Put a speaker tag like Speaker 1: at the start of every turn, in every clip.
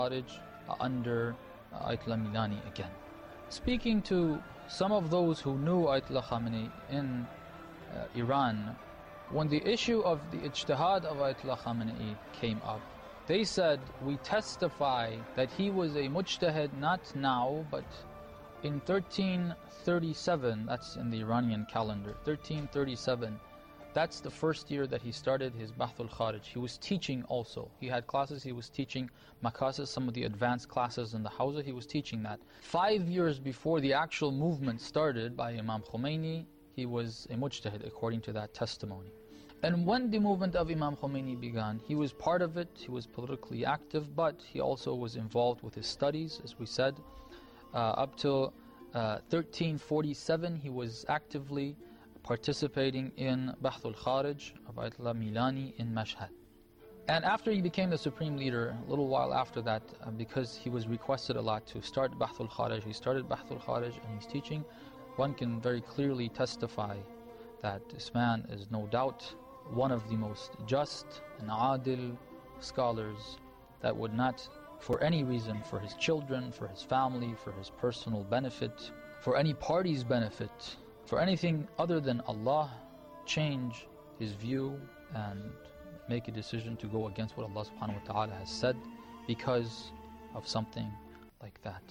Speaker 1: Kharij under Ayatollah Milani again. Speaking to some of those who knew Ayatollah Khamenei in Iran, when the issue of the ijtihad of Ayatollah Khamenei came up, they said, we testify that he was a mujtahid not now, but in 1337, that's in the Iranian calendar, 1337, that's the first year that he started his Bahthul Kharij. He was teaching also. He had classes, he was teaching makasis, some of the advanced classes in the Hawza, he was teaching that. 5 years before the actual movement started by Imam Khomeini, he was a mujtahid according to that testimony. And when the movement of Imam Khomeini began, he was part of it, he was politically active, but he also was involved with his studies, as we said. Up till 1347, he was actively participating in Bahthul Kharij of Ayatollah Milani in Mashhad. And after he became the supreme leader, a little while after that, because he was requested a lot to start Bahthul Kharij, he started Bahthul Kharij and he's teaching. One can very clearly testify that this man is no doubt one of the most just and adil scholars that would not, for any reason, for his children, for his family, for his personal benefit, for any party's benefit, for anything other than Allah, change his view and make a decision to go against what Allah subhanahu wa ta'ala has said because of something like that.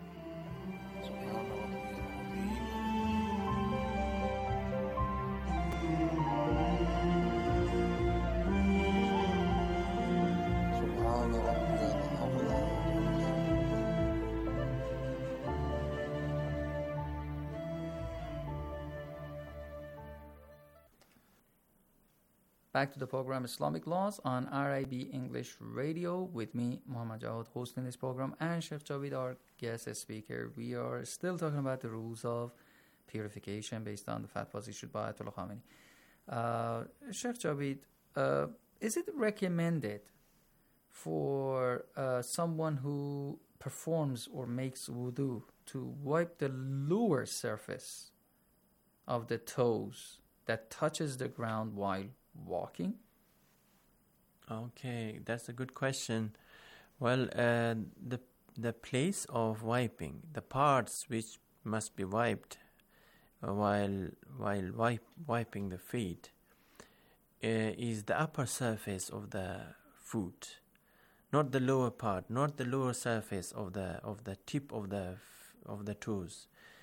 Speaker 2: Back to the program Islamic Laws on RIB English Radio with me, Muhammad Jawad, hosting this program, and Sheikh Javid, our guest speaker. We are still talking about the rules of purification based on the fatwas issued by Ayatollah Khamenei. Sheikh Javid, is it recommended for someone who performs or makes wudu to wipe the lower surface of the toes that touches the ground while walking?
Speaker 3: Okay, that's a good question. Well, the place of wiping, the parts which must be wiped while wiping the feet, is the upper surface of the foot, not the lower part, not the lower surface of the tip of the toes.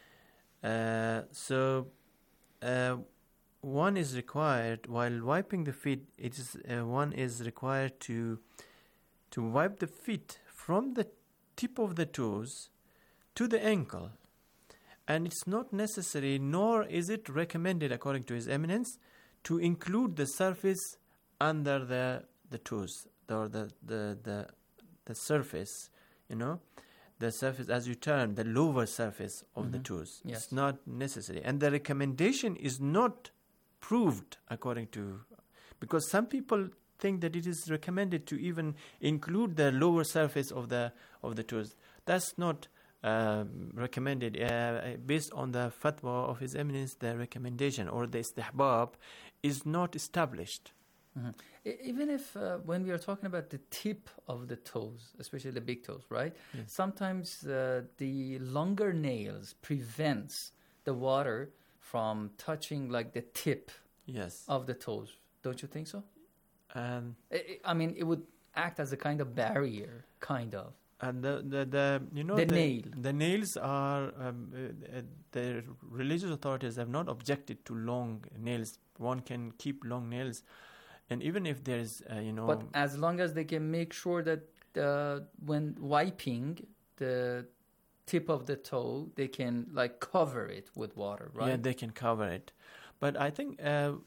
Speaker 3: One is required while wiping the feet. One is required to wipe the feet from the tip of the toes to the ankle, and it's not necessary, nor is it recommended, according to His Eminence, to include the surface under the toes, or the surface, the surface as you turn, the lower surface of the toes.
Speaker 2: Yes.
Speaker 3: It's not necessary, and the recommendation is not proved according to, because some people think that it is recommended to even include the lower surface of the toes. That's not recommended. Based on the fatwa of His Eminence, the recommendation or the istihbab is not established.
Speaker 2: Mm-hmm. Even if when we are talking about the tip of the toes, especially the big toes, right?
Speaker 3: Yes.
Speaker 2: Sometimes the longer nails prevents the water from touching like the tip of the toes. Don't you think so? I mean, it would act as a kind of barrier, kind of.
Speaker 3: And
Speaker 2: the
Speaker 3: nails are the religious authorities have not objected to long nails. One can keep long nails, and even if there is
Speaker 2: But as long as they can make sure that when wiping the tip of the toe, they can like cover it with water, right?
Speaker 3: Yeah, they can cover it. But I think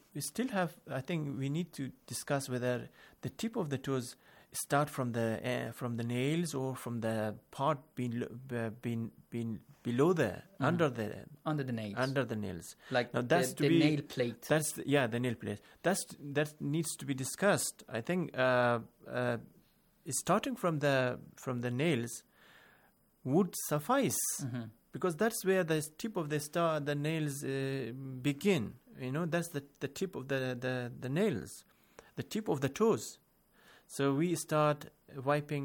Speaker 3: we need to discuss whether the tip of the toes start from the nails or from the part being below under the nails.
Speaker 2: Like
Speaker 3: now that's
Speaker 2: the nail plate.
Speaker 3: The nail plate. That needs to be discussed. I think starting from the nails would suffice, because that's where the tip of the nails begin. That's the tip of the nails, the tip of the toes. So we start wiping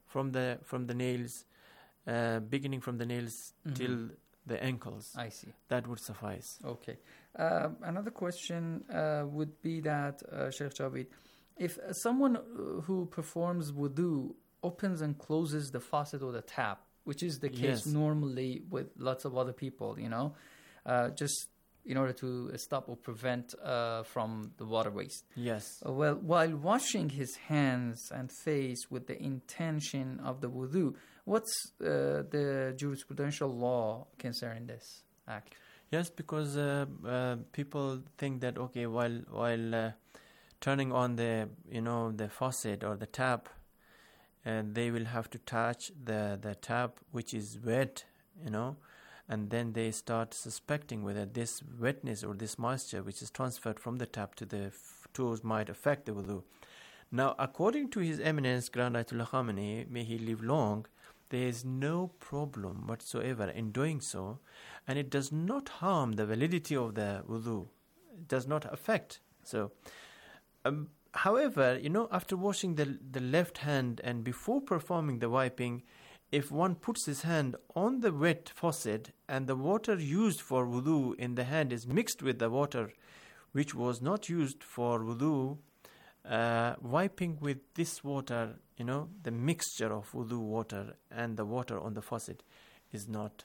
Speaker 3: from the nails, beginning from the nails till the ankles.
Speaker 2: I see.
Speaker 3: That would suffice.
Speaker 2: Okay. Another question would be that, Sheikh Jabid, if someone who performs wudu opens and closes the faucet or the tap, which is the case normally with lots of other people, just in order to stop or prevent from the water waste.
Speaker 3: Yes.
Speaker 2: Well, while washing his hands and face with the intention of the wudu, what's the jurisprudential law concerning this act?
Speaker 3: Yes, because people think that, okay, while turning on the faucet or the tap, they will have to touch the tap which is wet, and then they start suspecting whether this wetness or this moisture which is transferred from the tap to the toes might affect the wudu. Now, according to His Eminence Grand Ayatollah Khamenei, may he live long, there is no problem whatsoever in doing so, and it does not harm the validity of the wudu. It does not affect. So, however, after washing the left hand and before performing the wiping, if one puts his hand on the wet faucet and the water used for wudu in the hand is mixed with the water which was not used for wudu, wiping with this water, the mixture of wudu water and the water on the faucet is not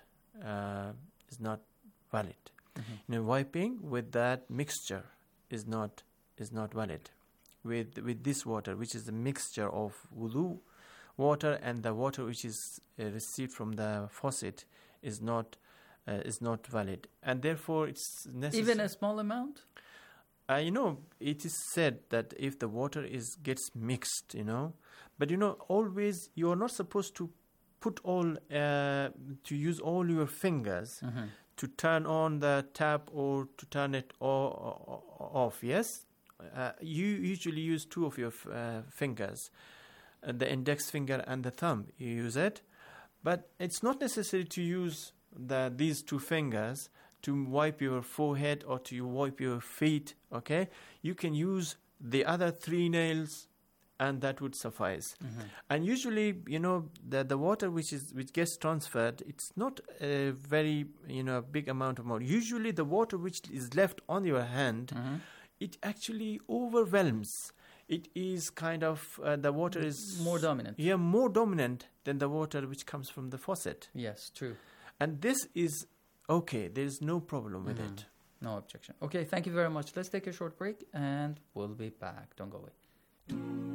Speaker 3: valid. Wiping with that mixture is not valid. With this water, which is a mixture of wudu water and the water which is received from the faucet, is not valid, and therefore it's necessary.
Speaker 2: Even a small amount.
Speaker 3: It is said that if the water gets mixed, but always you are not supposed to put to use all your fingers to turn on the tap or to turn it off. Yes, you usually use two of your fingers. The index finger and the thumb, you use it, but it's not necessary to use these two fingers to wipe your forehead or to wipe your feet. Okay, you can use the other three nails, and that would suffice. And usually, the water which gets transferred, it's not a very big amount of water. Usually, the water which is left on your hand, it actually overwhelms. It is kind of, the water is
Speaker 2: more dominant.
Speaker 3: Yeah, more dominant than the water which comes from the faucet.
Speaker 2: Yes, true.
Speaker 3: And this is okay. There is no problem with it.
Speaker 2: No objection. Okay, thank you very much. Let's take a short break and we'll be back. Don't go away.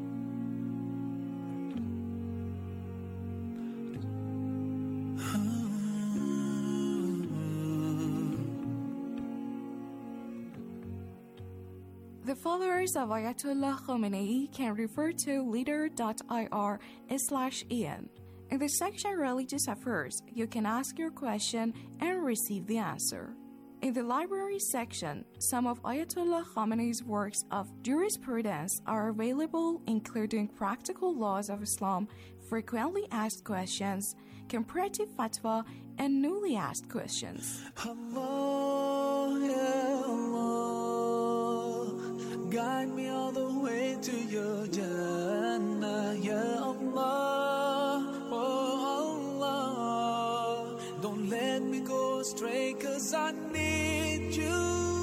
Speaker 4: The followers of Ayatollah Khamenei can refer to leader.ir/en. In the section Religious Affairs, you can ask your question and receive the answer. In the library section, some of Ayatollah Khamenei's works of jurisprudence are available, including Practical Laws of Islam, Frequently Asked Questions, Comparative Fatwa, and Newly Asked Questions.
Speaker 5: Guide me all the way to your Jannah, Ya Allah, oh Allah. Don't let me go astray, 'cause I need you.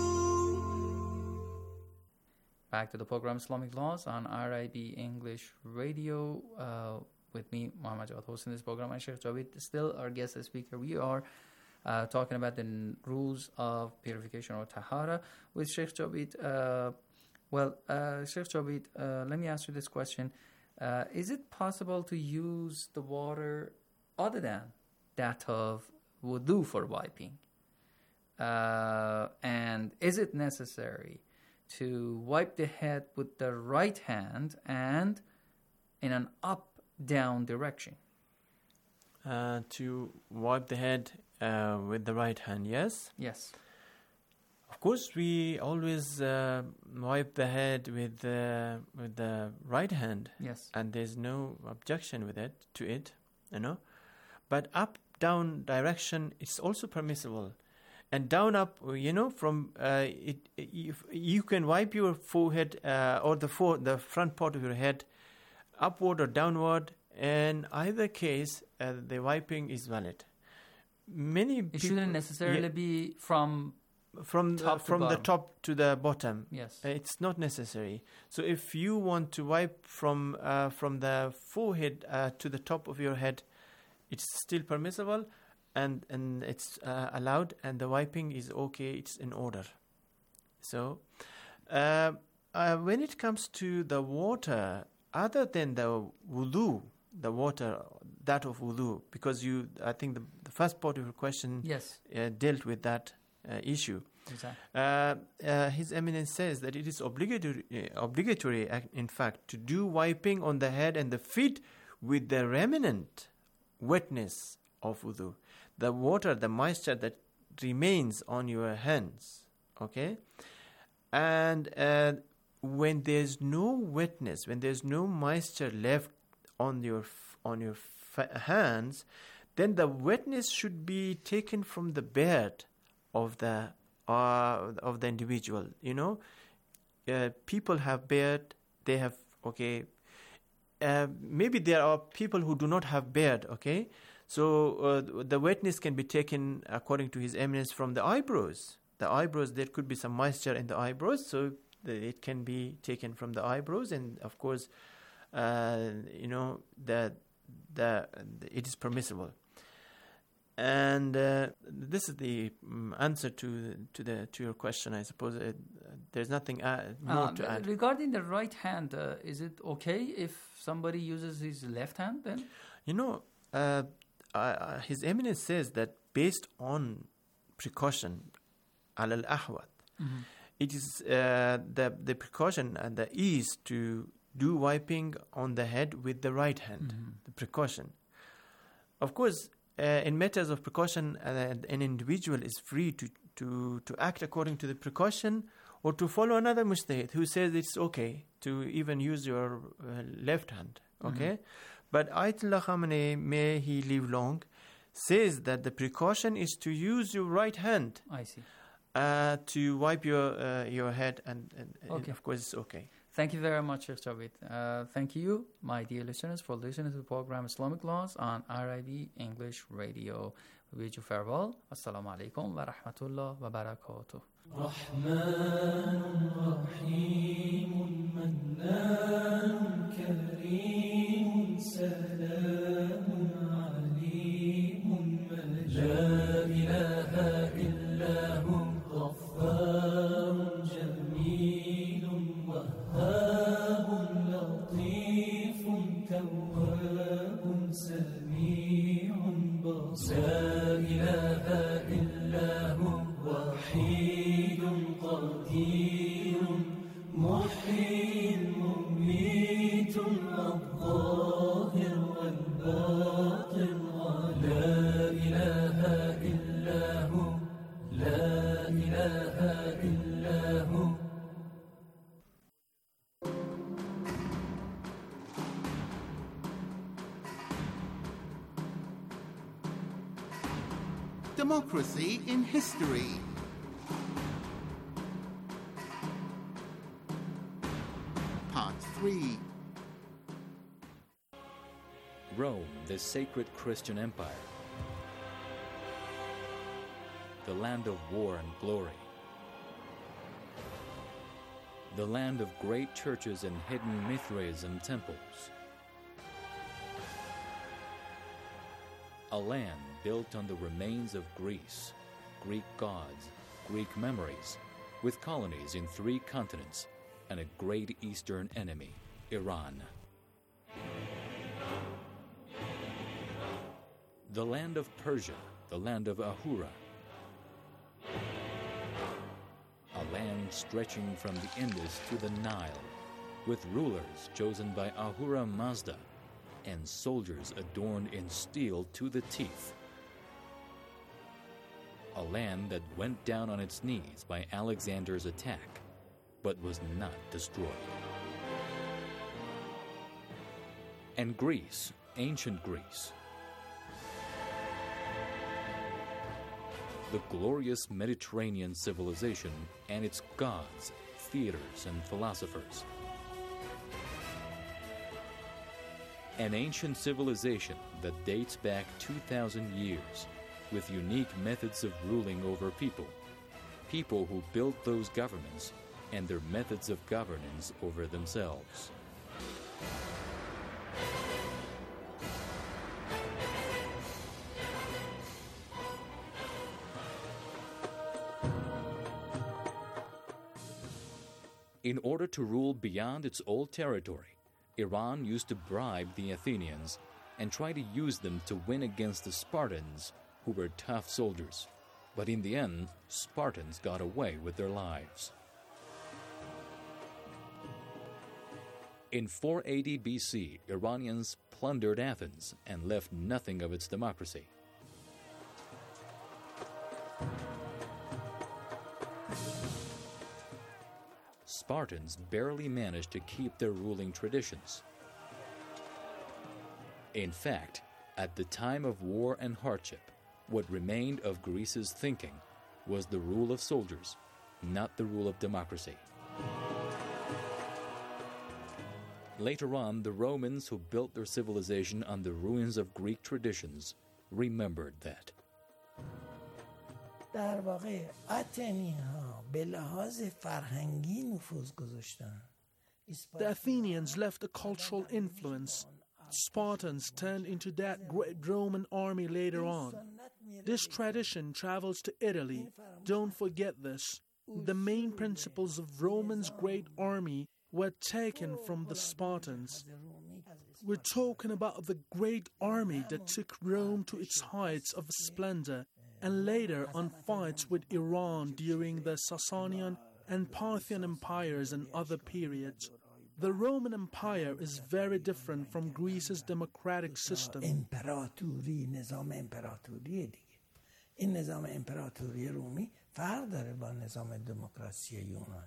Speaker 2: Back to the program Islamic Laws on RIB English Radio. With me, Muhammad Jawad, hosting this program, and Sheikh Jawid, still our guest speaker. We are talking about the rules of purification or tahara with Sheikh Jawid. Sheikh Jawid, let me ask you this question. Is it possible to use the water other than that of wudu for wiping? And is it necessary to wipe the head with the right hand and in an up-down direction?
Speaker 3: To wipe the head with the right hand, yes?
Speaker 2: Yes.
Speaker 3: Of course, we always wipe the head with the right hand.
Speaker 2: Yes.
Speaker 3: And there's no objection to it. But up-down direction is also permissible. And down-up, from you can wipe your forehead or the front part of your head upward or downward, In either case, the wiping is valid. Many
Speaker 2: It
Speaker 3: people,
Speaker 2: shouldn't necessarily be from
Speaker 3: from
Speaker 2: top to
Speaker 3: the
Speaker 2: bottom.
Speaker 3: top to the bottom.
Speaker 2: Yes.
Speaker 3: It's not necessary. So if you want to wipe from the forehead to the top of your head, it's still permissible, and it's allowed, and the wiping is okay. It's in order. So when it comes to the water, other than the wudu, the water that of wudu, because I think the first part of your question
Speaker 2: Yes.
Speaker 3: dealt with that issue.
Speaker 2: Exactly.
Speaker 3: His Eminence says that it is obligatory, in fact, to do wiping on the head and the feet with the remnant wetness of wudu. The water, the moisture that remains on your hands. Okay? And when there's no wetness, when there's no moisture left on your hands, then the wetness should be taken from the beard of the individual. You know, people have beard. They have maybe there are people who do not have beard. Okay, so the wetness can be taken, according to His Eminence, from the eyebrows. The eyebrows, there could be some moisture in the eyebrows, so it can be taken from the eyebrows, and of course, you know, that it is permissible. And this is the answer to your question, I suppose. There's nothing more to add.
Speaker 2: Regarding the right hand, is it okay if somebody uses his left hand then?
Speaker 3: You know, His Eminence says that based on precaution, al ahwat, it is the precaution and the ease to do wiping on the head with the right hand, the precaution. Of course, in matters of precaution, an individual is free to act according to the precaution, or to follow another mujtahid who says it's okay to even use your left hand. Okay, but Ayatollah Khamenei, may he live long, says that the precaution is to use your right hand.
Speaker 2: I see.
Speaker 3: To wipe your head, and of course it's okay.
Speaker 2: Thank you very much, Sheikh Javed. Thank you, my dear listeners, for listening to the program Islamic Laws on RIB English Radio. We bid you farewell. Assalamu alaikum wa rahmatullah wa barakatuh.
Speaker 6: Democracy in History. Part 3.
Speaker 7: Rome, the sacred Christian empire. The land of war and glory. The land of great churches and hidden Mithraism temples. A land built on the remains of Greece, Greek gods, Greek memories, with colonies in 3 continents and a great eastern enemy, Iran. The land of Persia, the land of Ahura. A land stretching from the Indus to the Nile, with rulers chosen by Ahura Mazda and soldiers adorned in steel to the teeth. A land that went down on its knees by Alexander's attack, but was not destroyed. And Greece, ancient Greece. The glorious Mediterranean civilization and its gods, theaters, and philosophers. An ancient civilization that dates back 2,000 years, with unique methods of ruling over people, people who built those governments, and their methods of governance over themselves. In order to rule beyond its old territory, Iran used to bribe the Athenians and try to use them to win against the Spartans, who were tough soldiers. But in the end, Spartans got away with their lives. In 480 BC, Iranians plundered Athens and left nothing of its democracy. Spartans barely managed to keep their ruling traditions. In fact, at the time of war and hardship, what remained of Greece's thinking was the rule of soldiers, not the rule of democracy. Later on, the Romans who built their civilization on the ruins of Greek traditions remembered that.
Speaker 8: در واقع آتنی‌ها به لحاظ فرهنگی نفوذ گذاشتن.
Speaker 9: The Athenians left a cultural influence. Spartans turned into that great Roman army later on. This tradition travels to Italy. Don't forget this. The main principles of Rome's great army were taken from the Spartans. We're talking about the great army that took Rome to its heights of splendor, and later on fights with Iran during the Sasanian and Parthian empires and other periods. The Roman Empire is very different from Greece's democratic system.
Speaker 8: امپراتوری نظام امپراتوریه دیگه. این نظام امپراتوری رومی فرق داره با نظام دموکراسی یونان.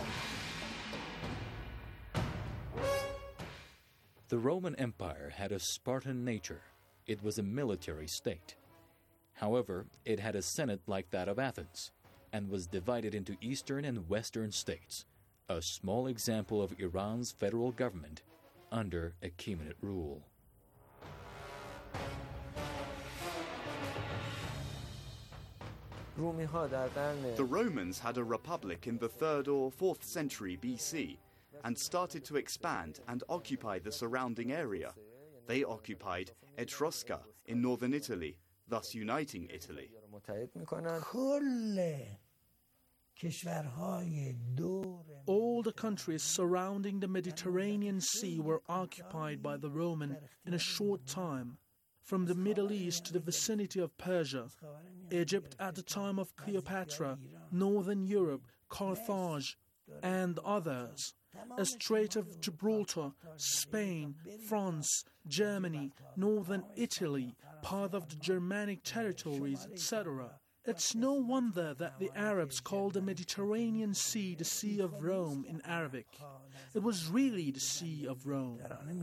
Speaker 7: The Roman Empire had a Spartan nature. It was a military state. However, it had a senate like that of Athens, and was divided into eastern and western states, a small example of Iran's federal government under Achaemenid rule.
Speaker 10: The Romans had a republic in the 3rd or 4th century BC and started to expand and occupy the surrounding area. They occupied Etrusca in northern Italy, thus uniting Italy.
Speaker 9: All the countries surrounding the Mediterranean Sea were occupied by the Roman in a short time, from the Middle East to the vicinity of Persia, Egypt at the time of Cleopatra, Northern Europe, Carthage, and others, a Strait of Gibraltar, Spain, France, Germany, Northern Italy, part of the Germanic territories, etc. It's no wonder that the Arabs called the Mediterranean Sea the Sea of Rome in Arabic. It was really the Sea of Rome.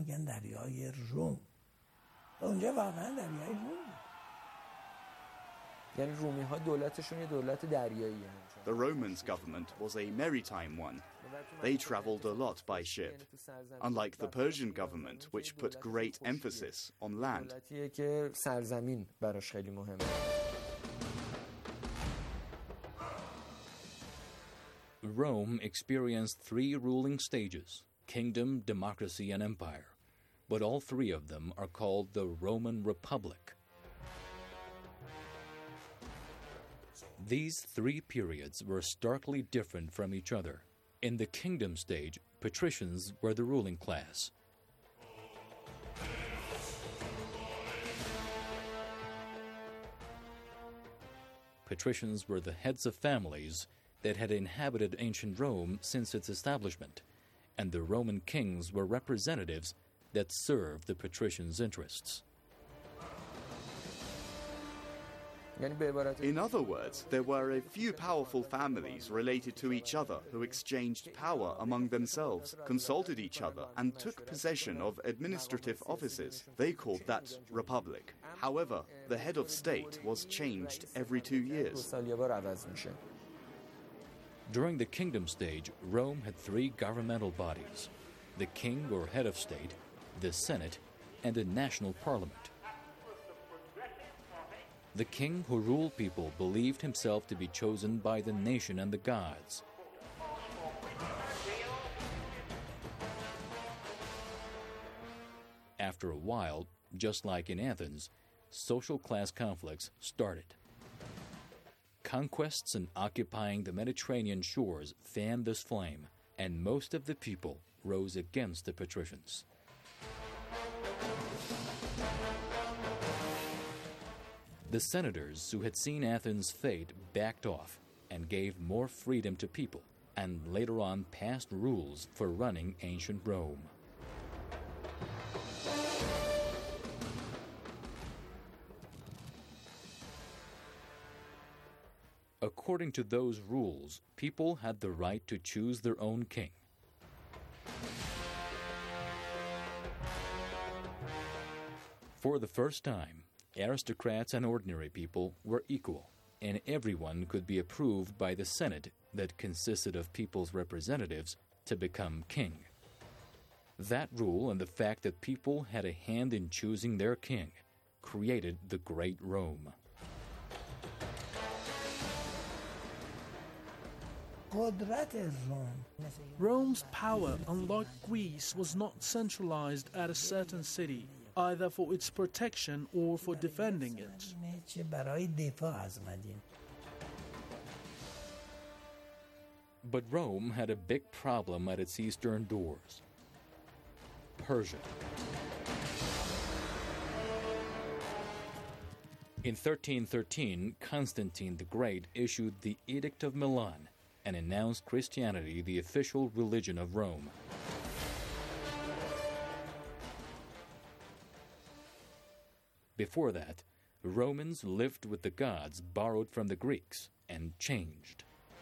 Speaker 10: The Romans' government was a maritime one. They traveled a lot by ship, unlike the Persian government, which put great emphasis on land.
Speaker 7: Rome experienced 3 ruling stages: kingdom, democracy, and empire. But all 3 of them are called the Roman Republic. These 3 periods were starkly different from each other. In the kingdom stage, patricians were the ruling class. Patricians were the heads of families that had inhabited ancient Rome since its establishment, and the Roman kings were representatives that served the patricians' interests.
Speaker 10: In other words, there were a few powerful families related to each other who exchanged power among themselves, consulted each other, and took possession of administrative offices. They called that republic. However, the head of state was changed every 2 years.
Speaker 7: During the kingdom stage, Rome had 3 governmental bodies: the king or head of state, the Senate, and a national parliament. The king who ruled people believed himself to be chosen by the nation and the gods. After a while, just like in Athens, social class conflicts started. Conquests and occupying the Mediterranean shores fanned this flame, and most of the people rose against the patricians. The senators who had seen Athens' fate backed off and gave more freedom to people, and later on passed rules for running ancient Rome. According to those rules, people had the right to choose their own king. For the first time, aristocrats and ordinary people were equal, and everyone could be approved by the Senate that consisted of people's representatives to become king. That rule and the fact that people had a hand in choosing their king created the Great Rome.
Speaker 9: Rome's power, unlike Greece, was not centralized at a certain city, either for its protection or for defending it.
Speaker 7: But Rome had a big problem at its eastern doors: Persia. In 1313, Constantine the Great issued the Edict of Milan and announced Christianity the official religion of Rome. Before that, Romans lived with the gods borrowed from the Greeks and changed.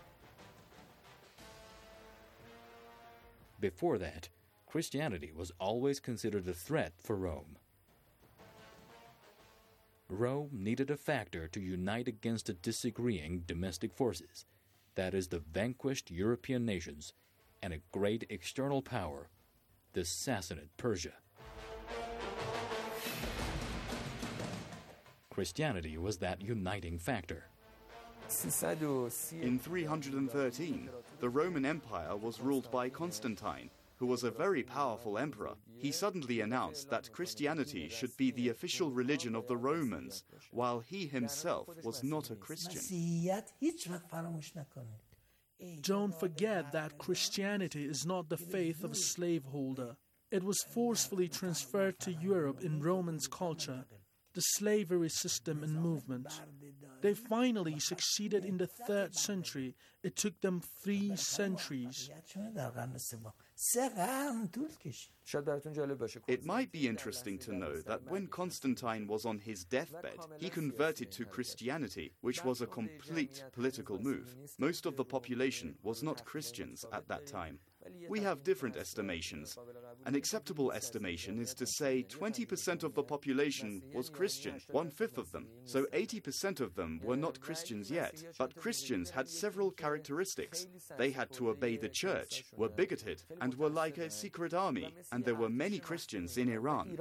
Speaker 7: Before that, Christianity was always considered a threat for Rome. Rome needed a factor to unite against the disagreeing domestic forces, that is, the vanquished European nations, and a great external power, the Sassanid Persia. Christianity was that uniting factor.
Speaker 10: In 313, the Roman Empire was ruled by Constantine, who was a very powerful emperor. He suddenly announced that Christianity should be the official religion of the Romans, while he himself was not a Christian.
Speaker 9: Don't forget that Christianity is not the faith of a slaveholder. It was forcefully transferred to Europe in Romans' culture, the slavery system and movement. They finally succeeded in the 3rd century. It took them 3 centuries.
Speaker 10: It might be interesting to know that when Constantine was on his deathbed, he converted to Christianity, which was a complete political move. Most of the population was not Christians at that time. We have different estimations. An acceptable estimation is to say 20% of the population was Christian, 1/5 of them. So 80% of them were not Christians yet. But Christians had several characteristics. They had to obey the church, were bigoted, and were like a secret army. And there were many Christians in Iran.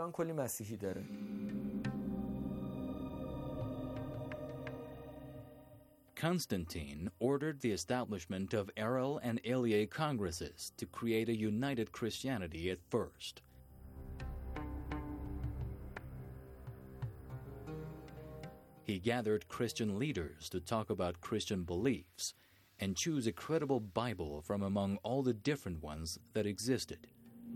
Speaker 7: Constantine ordered the establishment of Arel and Elie congresses to create a united Christianity at first. He gathered Christian leaders to talk about Christian beliefs and choose a credible Bible from among all the different ones that existed.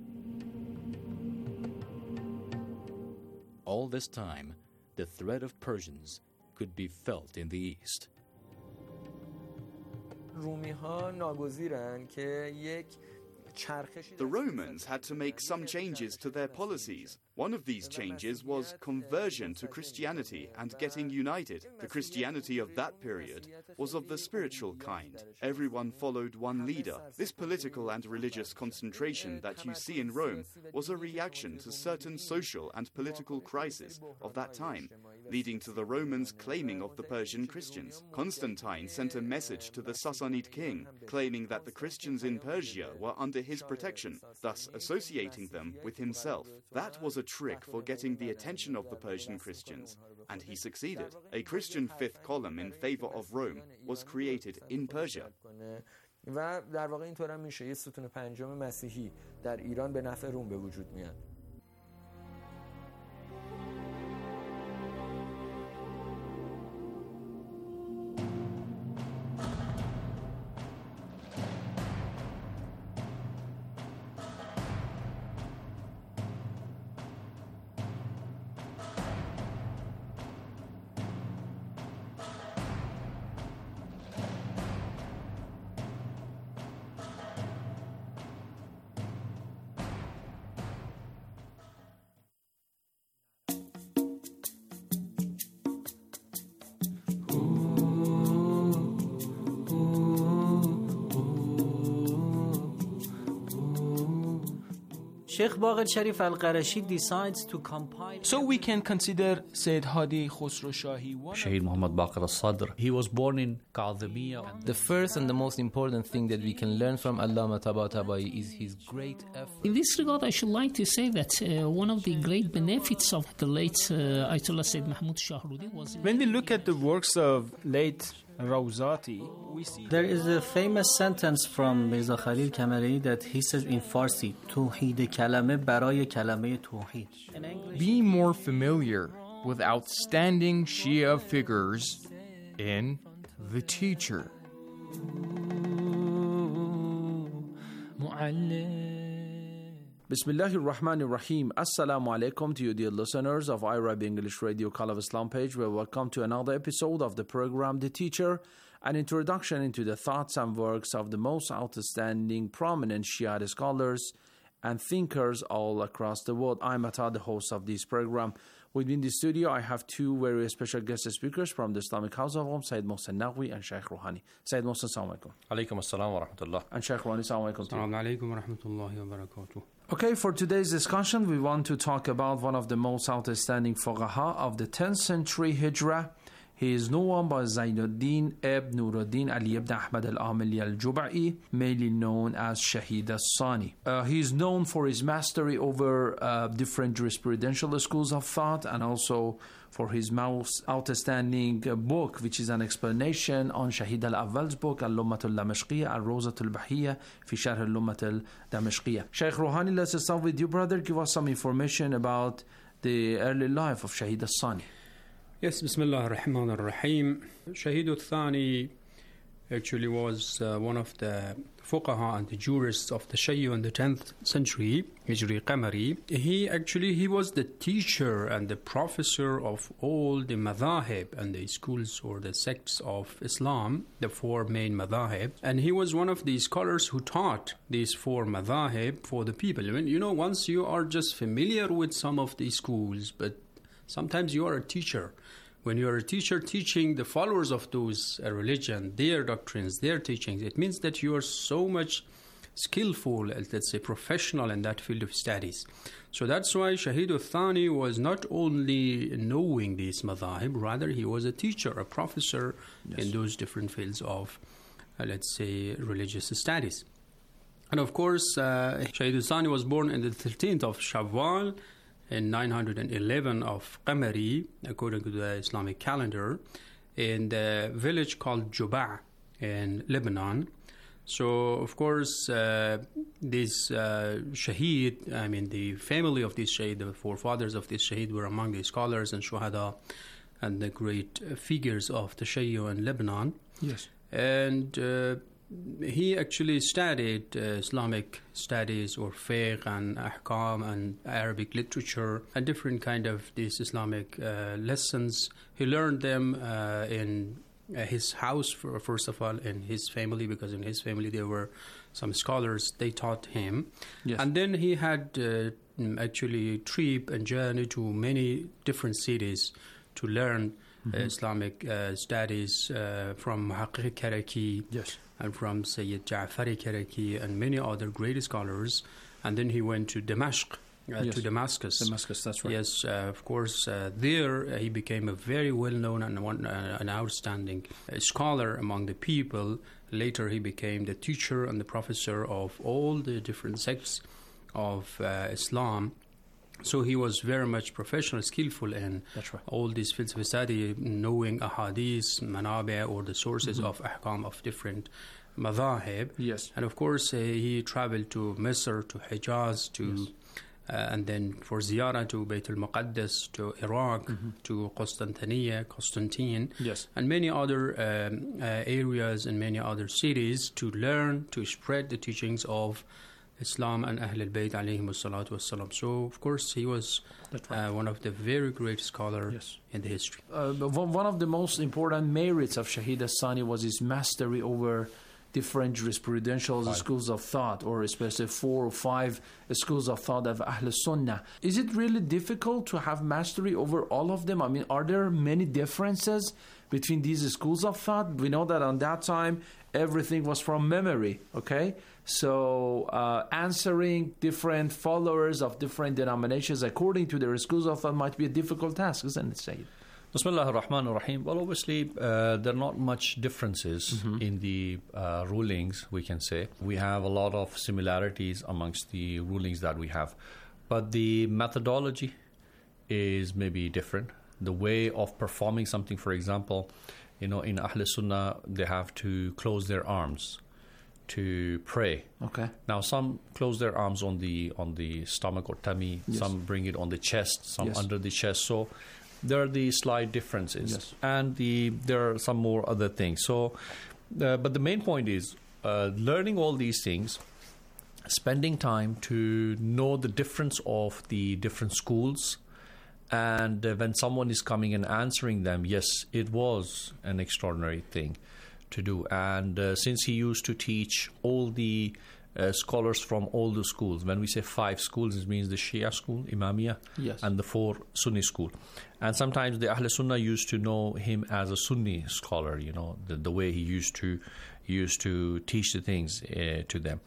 Speaker 7: All this time, the threat of Persians could be felt in the east.
Speaker 10: The Romans had to make some changes to their policies. One of these changes was conversion to Christianity and getting united. The Christianity of that period was of the spiritual kind. Everyone followed one leader. This political and religious concentration that you see in Rome was a reaction to certain social and political crises of that time, leading to the Romans claiming of the Persian Christians. Constantine sent a message to the Sassanid king, claiming that the Christians in Persia were under his protection, thus associating them with himself. That was a trick for getting the attention of the Persian Christians, and he succeeded. A Christian fifth column in favor of Rome was created in Persia.
Speaker 11: و در واقع اینطور هم میشه یه ستون پنجم مسیحی در ایران به نفع روم به وجود میاد.
Speaker 12: Sheikh Baqir Sharif al-Qarashi decides to compile.
Speaker 9: So we can consider Sayyid Hadi Khosrow Shahi.
Speaker 13: Shaheed Muhammad Baqir al-Sadr. He was born in Qadhimiyya.
Speaker 14: The first and the most important thing that we can learn from Allama Tabatabai is his great effort.
Speaker 15: In this regard, I should like to say that one of the great benefits of the late Ayatollah Sayyid Mahmud Shahrudi was...
Speaker 9: When we look at the works of late Rawzati, we see...
Speaker 12: There is a famous sentence from Mirza Khalil Kamari that he says in Farsi, Tawheed kalame baraye kalame tawheed.
Speaker 16: Be more familiar with outstanding Shia figures in The Teacher.
Speaker 17: Bismillahir Rahmanir Rahim. Assalamu alaikum to you, dear listeners of Arabic English Radio Call of Islam page. Well, welcome to another episode of the program The Teacher, an introduction into the thoughts and works of the most outstanding, prominent Shia scholars and thinkers all across the world. I'm Atta, the host of this program. Within the studio, I have two very special guest speakers from the Islamic House of Home, Sayyid Mohsen Naqvi and Shaykh Rouhani. Sayyid Mohsen, assalamu alaikum.
Speaker 18: Alaikum assalam wa rahmatullah.
Speaker 17: And Shaykh Rouhani, assalamu alaikum.
Speaker 18: Assalamu alaikum wa rahmatullahi wa barakatuh.
Speaker 17: Okay, for today's discussion, we want to talk about one of the most outstanding fuqaha of the 10th century Hijrah. He is known by Zainuddin ibn Nuruddin Ali ibn Ahmad al-Amili al-Jubai, mainly known as Shaheed al-Sani. He is known for his mastery over different jurisprudential schools of thought, and also for his most outstanding book, which is an explanation on Shaheed al-Awwal's book, Al-Lummat al-Damashqiyya, Al-Rawzat al-Bahiyya, fi Sharh al-Lummat al-Damashqiyya. Shaykh Rouhani, let's start with you, brother. Give us some information about the early life of Shaheed al-Sani.
Speaker 18: Yes, Bismillah ar-Rahman ar-Rahim. Shaheed al-Thani actually was one of the fuqaha and the jurists of the Shia in the 10th century, Hijri Qamari. He was the teacher and the professor of all the madhahib and the schools or the sects of Islam, the four main madhahib. And he was one of the scholars who taught these four madhahib for the people. I mean, once you are just familiar with some of these schools, but sometimes you are a teacher. When you are a teacher teaching the followers of those religion, their doctrines, their teachings, it means that you are so much skillful, let's say professional in that field of studies. So that's why Shaheed al-Thani was not only knowing these madhahib, rather he was a teacher, a professor in those different fields of, let's say, religious studies. And of course, Shaheed al-Thani was born in the 13th of Shawwal, in 911 of Qamari, according to the Islamic calendar, in the village called Juba in Lebanon. So, of course, this Shaheed, the family of this Shaheed, the forefathers of this Shaheed were among the scholars and shuhada and the great figures of the Shia in Lebanon.
Speaker 17: Yes.
Speaker 18: And he actually studied Islamic studies or fiqh and ahkam and Arabic literature and different kind of these Islamic lessons. He learned them in his house, first of all, in his family, because in his family there were some scholars, they taught him.
Speaker 17: Yes.
Speaker 18: And then he had actually trip and journey to many different cities to learn Islamic studies from Muhaqqiq Karaki.
Speaker 17: Yes.
Speaker 18: And from Sayyid Ja'fari Karaki and many other great scholars. And then he went to Damascus. To Damascus.
Speaker 17: Damascus, that's right.
Speaker 18: Yes, of course. There he became a very well-known and an outstanding scholar among the people. Later he became the teacher and the professor of all the different sects of Islam. So he was very much professional, skillful in all these fields of study, knowing ahadith, manabi, or the sources of ahkam of different madhahib.
Speaker 17: Yes.
Speaker 18: And of course, he traveled to Misr, to Hijaz, to and then for ziyarah to Bayt al-Muqaddas, to Iraq, to Constantine, and many other areas and many other cities to learn, to spread the teachings of Islam and Ahl al-Bayt alayhimus salatu wassalam. So, of course, he was one of the very great scholars in the history.
Speaker 17: One of the most important merits of Shahid As-Sani was his mastery over different jurisprudential schools of thought, or especially 4 or 5 schools of thought of Ahl Sunnah. Is it really difficult to have mastery over all of them? I mean, are there many differences between these schools of thought? We know that on that time, everything was from memory, okay? So answering different followers of different denominations according to their schools of thought might be a difficult task, isn't it, Sayyid?
Speaker 13: Bismillah ar-Rahman ar-Rahim. Well, obviously, there are not much differences in the rulings, we can say. We have a lot of similarities amongst the rulings that we have. But the methodology is maybe different. The way of performing something, for example, in Ahl Sunnah, they have to close their arms to pray.
Speaker 17: Okay.
Speaker 13: Now, some close their arms on the stomach or tummy.
Speaker 17: Yes.
Speaker 13: Some bring it on the chest. Some
Speaker 17: Yes.
Speaker 13: under the chest. So there are the slight differences, and there are some more other things. So, but the main point is learning all these things, spending time to know the difference of the different schools, and when someone is coming and answering them, yes, it was an extraordinary thing to do. And since he used to teach all the scholars from all the schools. When we say 5 schools, it means the Shia school, Imamiyah, and the 4 Sunni school. And sometimes the Ahl Sunnah used to know him as a Sunni scholar, the way he used to teach the things to them.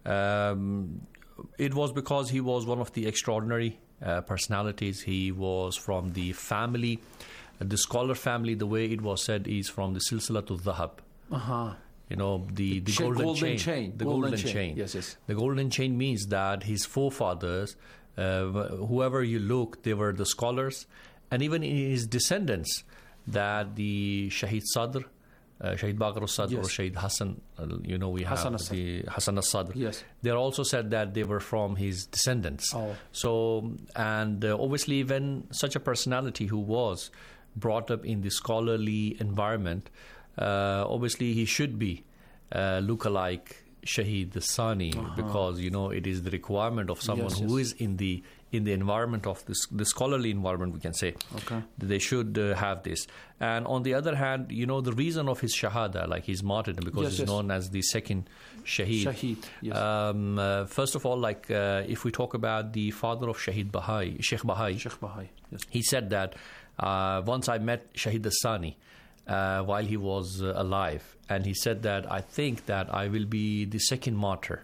Speaker 13: It was because he was one of the extraordinary personalities. He was from the family, the scholar family, the way it was said, is from the Silsilatul Dhahab. The golden chain. The golden chain.
Speaker 17: Yes.
Speaker 13: The golden chain means that his forefathers, whoever you look, they were the scholars. And even in his descendants, that the Shahid Sadr, Shahid Baqir al-Sadr, or Shahid Hassan, we have the Hassan al-Sadr.
Speaker 17: Yes.
Speaker 13: They're also said that they were from his descendants.
Speaker 17: Oh.
Speaker 13: So, and obviously when such a personality who was brought up in the scholarly environment, obviously he should be look-alike Shahid As-Sani, because it is the requirement of someone who is in the environment of the scholarly environment, we can say.
Speaker 17: Okay.
Speaker 13: They should have this. And on the other hand, the reason of his shahada, like his martyrdom, because he's known as the second Shahid.
Speaker 17: Yes.
Speaker 13: First of all, if we talk about the father of Shahid Bahai, Sheikh Bahai,
Speaker 17: yes.
Speaker 13: He said that once I met Shahid As-Sani while he was alive, and he said that I think that I will be the second martyr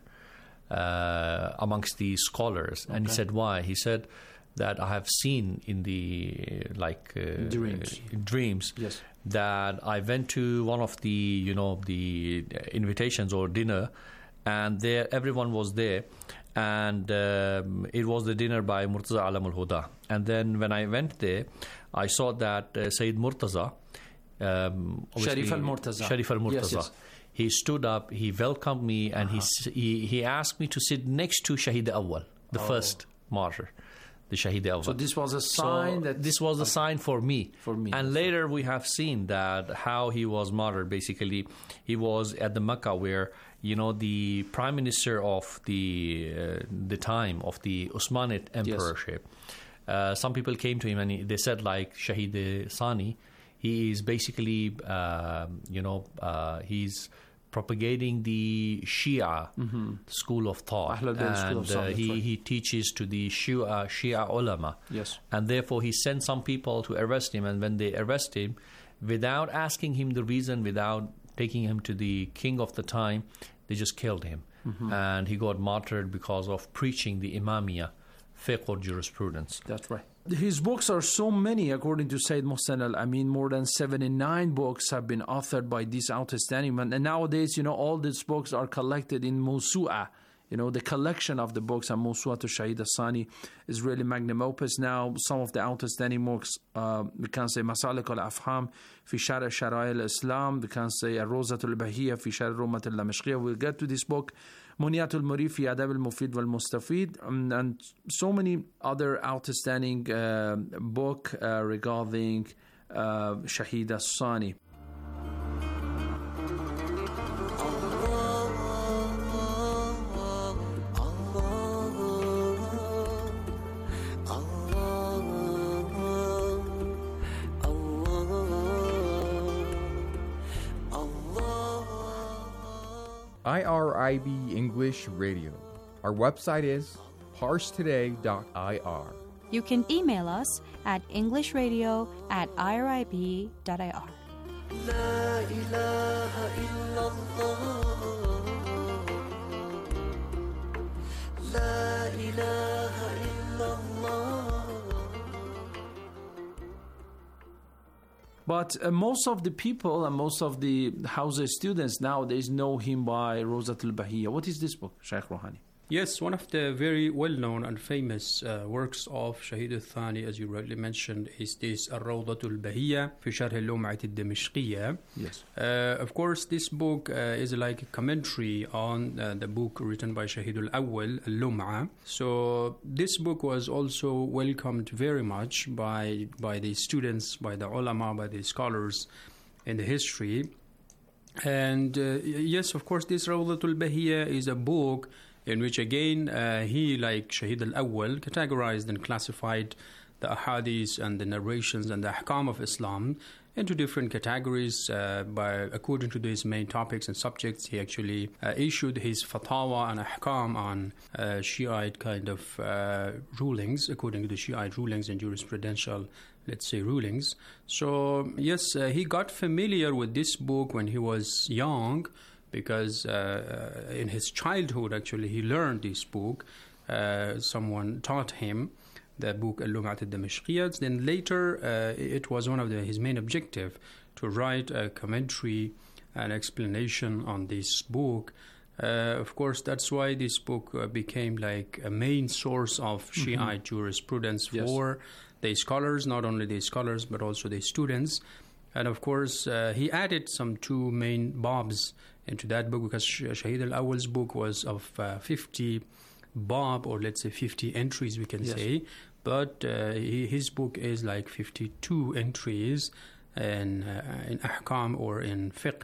Speaker 13: amongst the scholars. And he said, why? He said that I have seen in the dreams that I went to one of the the invitations or dinner, and there everyone was there, and it was the dinner by Murtaza Alam al-Huda. And then when I went there, I saw that Sayyid Murtaza,
Speaker 17: Sharif al-Murtaza.
Speaker 13: Yes. He stood up, he welcomed me, and he asked me to sit next to Shahid Awal, the first martyr, the Shahid Awal.
Speaker 17: So this was a sign
Speaker 13: this was a sign for me. And
Speaker 17: later
Speaker 13: later we have seen that how he was martyred. Basically, he was at the Mecca where the prime minister of the time of the Osmanid emperorship. Some people came to him and they said, like, Shahid Sani, he is basically he's propagating the Shia school of thought, and he teaches to the Shia ulama.
Speaker 17: Yes.
Speaker 13: And therefore he sent some people to arrest him, and when they arrest him, without asking him the reason, without taking him to the king of the time, they just killed him. And he got martyred because of preaching the Imamiyah, fiqh or jurisprudence.
Speaker 17: That's right. His books are so many, according to Sayyid Mohsen Al-Amin. More than 79 books have been authored by this outstanding man. And nowadays, all these books are collected in Mawsu'a, the collection of the books on Mawsu'at al-Shahid al-Thani is really magnum opus. Now, some of the outstanding books, we can say Masalik al-Afham fi Shar' Shara'i al-Islam, we can say Ar-Rawzat al-Bahiyya fi Shar' Rumat al-Damashqiyya. We'll get to this book, Munyat al-Murid fi Adab al-Mufid wal-Mustafid, and so many other outstanding book regarding Shahid al-Thani.
Speaker 16: IRIB English Radio. Our website is parstoday.ir.
Speaker 19: You can email us at englishradio@irib.ir.
Speaker 5: La ilaha illallah. La ilaha illallah.
Speaker 17: But most of the people and most of the Hausa students nowadays know him by Rawzat al-Bahiyya. What is this book, Shaykh Rouhani?
Speaker 18: Yes, one of the very well-known and famous works of Shahid al-Thani, as you rightly mentioned, is this Ar-Rawdat al-Bahiyya fi Sharh al-Lum'at al-Damashqiyya.
Speaker 17: Yes.
Speaker 18: Of course, this book is like a commentary on the book written by Shahid al-Awwal, al-Lum'a. So this book was also welcomed very much by the students, by the ulama, by the scholars in the history. And yes, of course, this Rawdat al-Bahiyya is a book in which again he, like Shahid al-Awwal, categorized and classified the ahadith and the narrations and the ahkam of Islam into different categories according to these main topics and subjects. He actually issued his fatwa and ahkam on Shiite kind of rulings, according to the Shiite rulings and jurisprudential, let's say, rulings. So yes, he got familiar with this book when he was young, because in his childhood, actually, he learned this book. Someone taught him the book Al-Lum'at al-Damashqiyya. Then later, it was one of his main objective to write a commentary and explanation on this book. Of course, that's why this book became like a main source of Shiite jurisprudence for the scholars, not only the scholars, but also the students. And of course, he added some two main babs into that book, because Shahid al-Awwal's book was of 50 bab, or let's say 50 entries, we can say. But his book is like 52 entries in ahkam or in fiqh.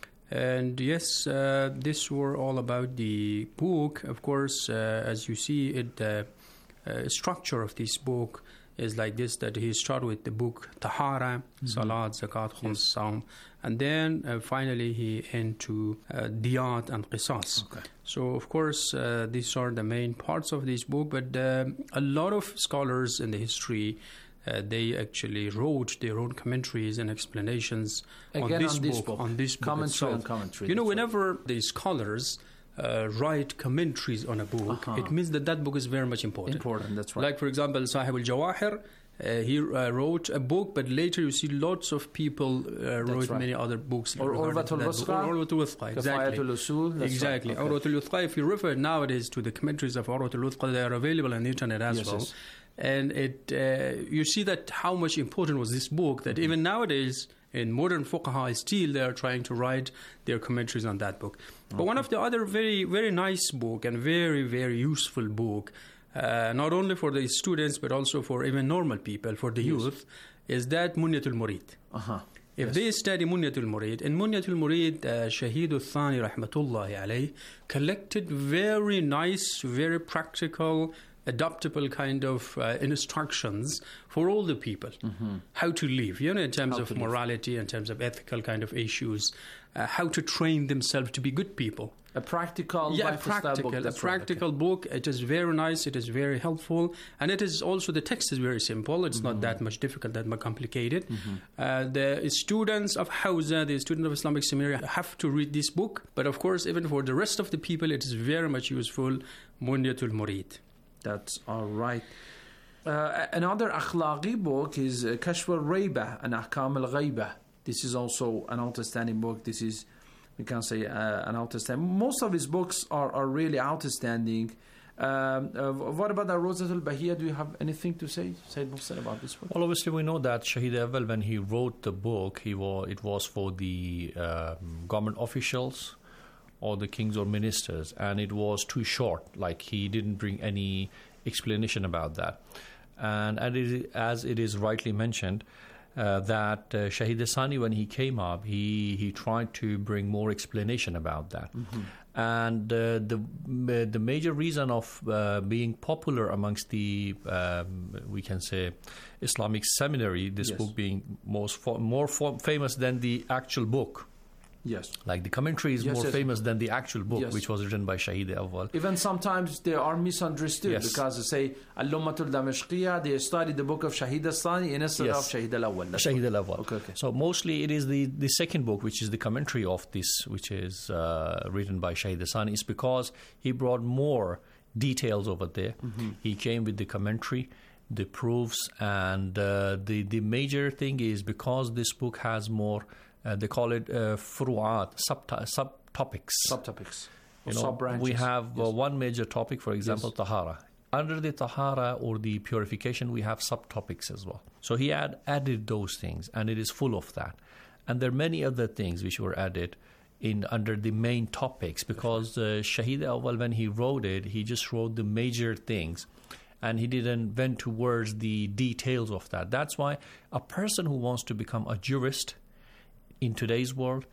Speaker 18: And yes, this were all about the book. Of course, as you see, the structure of this book is like this, that he started with the book Tahara, Salat, Zakat, Khums, Saum, and then finally he into Diyat and Qisas. Okay. So of course these are the main parts of this book, but a lot of scholars in the history they actually wrote their own commentaries and explanations on this book
Speaker 17: commentary.
Speaker 18: You know, whenever the scholars write commentaries on a book, it means that book is very much important.
Speaker 17: That's right.
Speaker 18: Like, for example, Sahib al-Jawahir, he wrote a book, but later you see lots of people wrote many other books.
Speaker 17: Or Urwatul
Speaker 18: Wuthqa, exactly. Exactly. Urwatul Wuthqa, if you refer nowadays to the commentaries of Urwatul Wuthqa, they are available on the internet as well. Yes. And you see that how much important was this book, that even nowadays, in modern fuqaha, still they are trying to write their commentaries on that book. But one of the other very, very nice book and very, very useful book, not only for the students but also for even normal people, for the youth, is that Munyat al-Murid. If they study Munyat al-Murid, in Munyat al-Murid, Shahid al-Thani rahmatullahi alayh collected very nice, very practical, adaptable kind of instructions for all the people, how to live, in terms of morality, in terms of ethical kind of issues, how to train themselves to be good people.
Speaker 17: A practical
Speaker 18: book. It is very nice, it is very helpful, and it is also, the text is very simple. It's not that much difficult, that much complicated. The students of Hausa, the students of Islamic Seminary, have to read this book, but of course, even for the rest of the people, it is very much useful. Munyatul Murid.
Speaker 17: That's all right. Another akhlaqi book is Kashf al-Raybah and Ahkam al-Ghaybah. This is also an outstanding book. This is we can say, an outstanding. Most of his books are really outstanding. What about the Rawzatul Bahiyya? Do you have anything to say, Sayyid Mohsen, about this book?
Speaker 13: Well, obviously we know that Shahid Awwal, when he wrote the book, it was for the government officials or the kings or ministers, and it was too short. Like, he didn't bring any explanation about that. And as it is rightly mentioned, that Shahid Sani, when he came up, he tried to bring more explanation about that. Mm-hmm. And the major reason of being popular amongst the we can say Islamic seminary, this book being more famous than the actual book.
Speaker 17: Yes.
Speaker 13: Like the commentary is more famous than the actual book, which was written by Shahid Awwal.
Speaker 17: Even sometimes they are misunderstood because they say Al-Lummatul Damashqiyya, they studied the book of Shahid Sani instead of Shahid Awwal.
Speaker 13: Shahid Awwal. Okay. So mostly it is the second book, which is the commentary of this, which is written by Shahid Sani, is because he brought more details over there. Mm-hmm. He came with the commentary, the proofs, and the major thing is because this book has more. They call it furu'at, subtopics.
Speaker 17: Subtopics.
Speaker 13: Sub-branches. We have one major topic, for example, tahara. Under the tahara or the purification, we have subtopics as well. So he had added those things, and it is full of that. And there are many other things which were added under the main topics, because Shahid Awwal, when he wrote it, he just wrote the major things, and he didn't went towards the details of that. That's why a person who wants to become a jurist in today's world,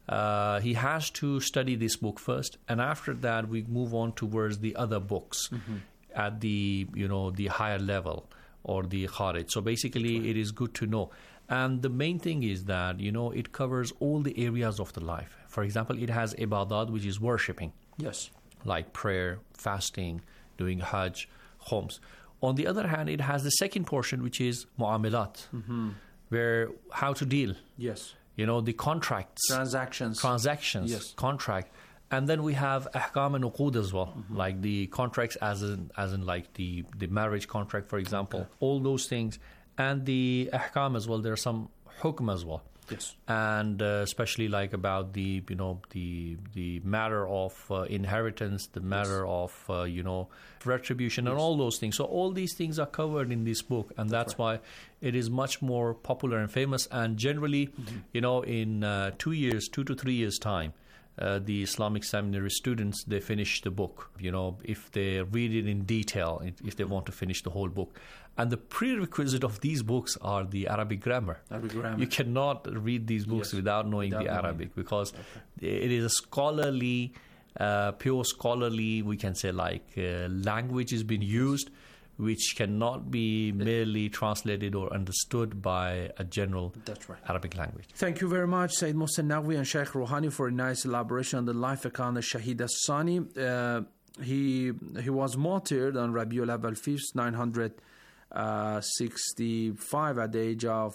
Speaker 13: he has to study this book first, and after that we move on towards the other books at the the higher level or the kharij. So basically, it is good to know. And the main thing is that it covers all the areas of the life. For example, it has ibadat, which is worshipping.
Speaker 17: Yes,
Speaker 13: like prayer, fasting, doing hajj, homs. On the other hand, it has the second portion, which is mu'amalat, where how to deal.
Speaker 17: Yes.
Speaker 13: The contracts.
Speaker 17: Transactions.
Speaker 13: Yes. Contract. And then we have ahkam and uqud as well, like the contracts as in like the marriage contract, for example, all those things. And the ahkam as well, there are some hukm as well.
Speaker 17: Yes.
Speaker 13: And especially like about the matter of inheritance, the matter of retribution, and all those things. So all these things are covered in this book, and that's why it is much more popular and famous. And generally, in 2 to 3 years time, the Islamic seminary students, they finish the book, if they read it in detail, if they want to finish the whole book. And the prerequisite of these books are the Arabic grammar. You cannot read these books without knowing the Arabic, because it is a scholarly, pure scholarly, we can say, like language is being used, which cannot be merely translated or understood by a general Arabic language.
Speaker 17: Thank you very much, Sayyid Mohsen Naqvi and Sheikh Rouhani, for a nice elaboration on the life account of Shahid Sani. He was martyred on Rabiul Awwal 5th, 965 at the age of